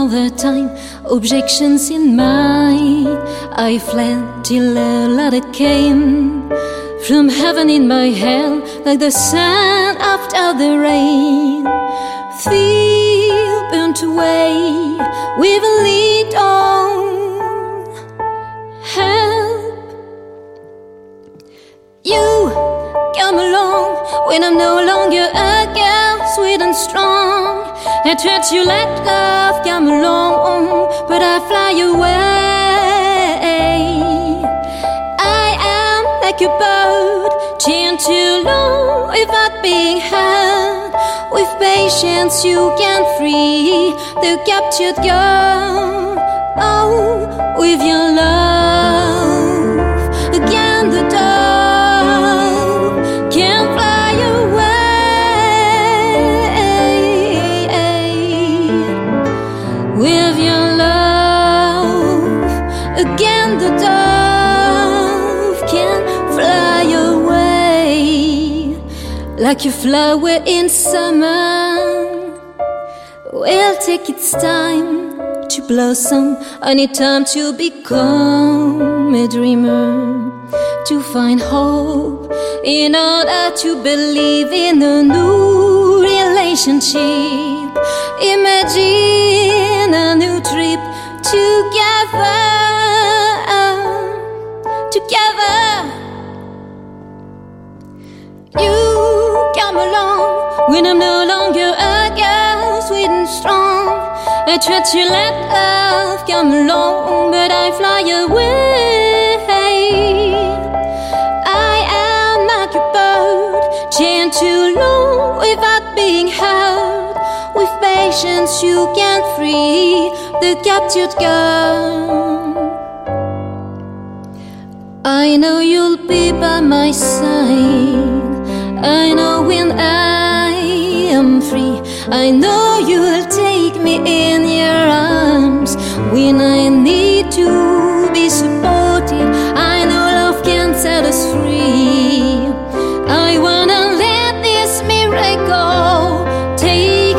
all the time, objections in mind. I fled till a ladder came from heaven in my hell, like the sun after the rain. Feel burnt away with a lid on. Help. You come along when I'm no longer a girl, sweet and strong. I tried to let love come along, but I fly away. I am like a bird, chained too long without being held. With patience you can free the captured girl. Oh, with your love, again the dove can fly away. With your love, again the dove can fly away. Like a flower in summer will take its time to blossom. I need time to become a dreamer, to find hope in order to believe in a new relationship. Imagine a new trip together, together. You come along when I'm no longer a girl, sweet and strong. I try to let love come along, but I fly away. I am like a bird, chained too long without being held. With patience you can free the captured girl. I know you'll be by my side. I know when I am free, I know you'll take me in your arms when I need to be supported. I know love can set us free. I wanna let this miracle take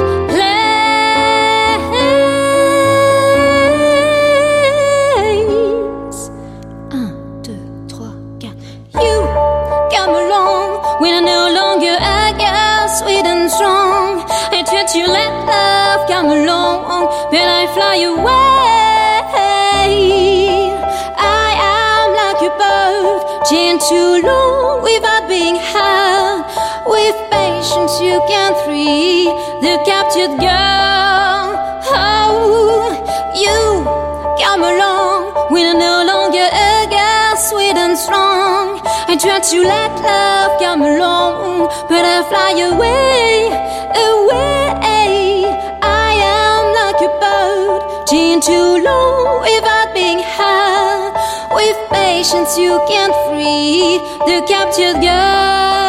place. 1, 2, 3, 4. You come along when I'm no longer a girl, sweet and strong. I try to let love come along, but I fly away. I am like a bird, chained too long without being held. With patience you can free the captured girl. Oh, you come along when I'm no longer a girl, sweet and strong. I try to let love come along, but I fly away, away. I am like a bird, chained too long without being held. With patience you can free the captured girl.